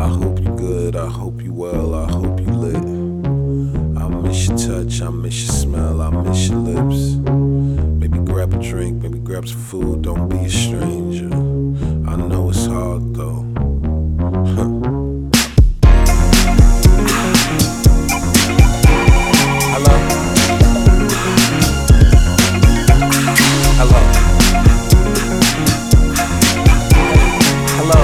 I hope you good, I hope you well, I hope you lit. I miss your touch, I miss your smell, I miss your lips. Maybe grab a drink, maybe grab some food, don't be a stranger. I know it's hard though. Hello? Hello? Hello?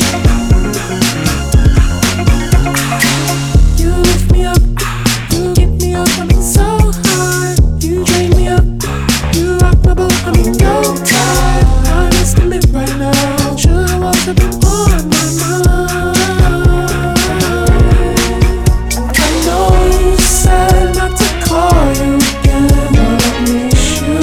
You lift me up, you get me up, I'm so high. You drain me up, you rock my boat, I'm in your tide. I just live right now, sure was a bit on my mind. I know you said not to call you again, but I miss you.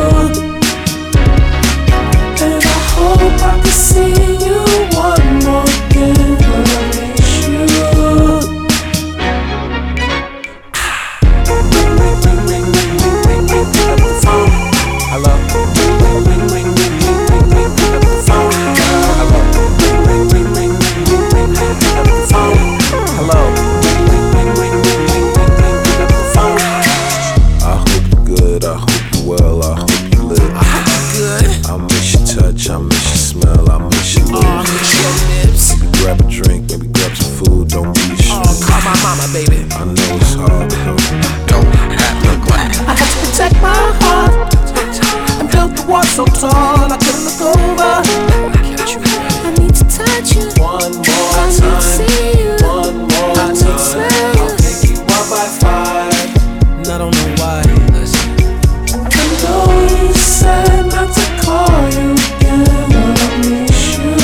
And I hope I can see you one more again, but I miss you. Hello? Hello? I hope you good, I hope you well, I hope you lit. I hope you good. I miss your touch, I miss your smell, I miss your Oh, I lips. miss your lips. Maybe grab a drink, maybe grab some food, don't be a Oh, stranger. call my mama, baby. I know it's hard though. Don't have no glass. I had to protect my heart and build the wall so tall I couldn't look over. I need to touch you One more I need to see you one more I need to smell you. I'll pick you up by 5. And I don't know why. Listen. I know you said not to call you again, but I miss you.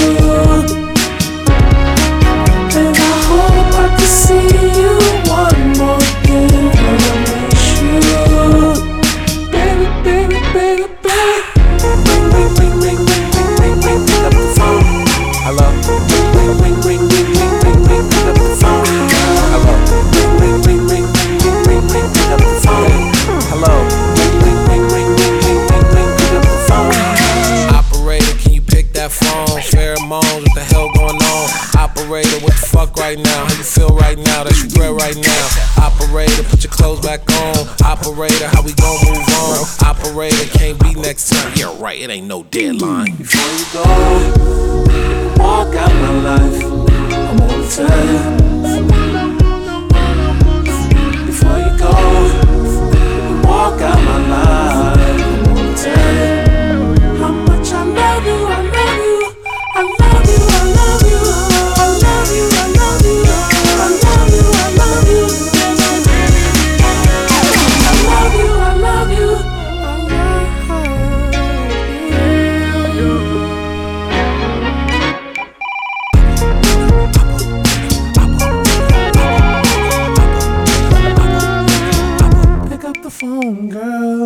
And I hope I can see you one more again, but I miss you. Baby, baby, baby, baby. Ring, ring, ring, ring, ring, ring, ring, ring, pick up the phone. Hello? Ring, ring, ring, ring, ring, ring, ring, pick up the phone. Hello? Ring, ring, ring, ring, ring, ring, ring, ring, pick up the phone. Hello? Ring, ring, ring, ring, ring, ring, ring, ring, pick up the phone. Operator, can you pick that phone? Pheromones, what the hell going on? Operator, what the fuck right now? How you feel right now? That's regret right now. Operator, put your clothes back on. Operator, how we gon' move on? Operator, can't be next time. Yeah, right, it ain't no deadline. Before you go, walk out my life.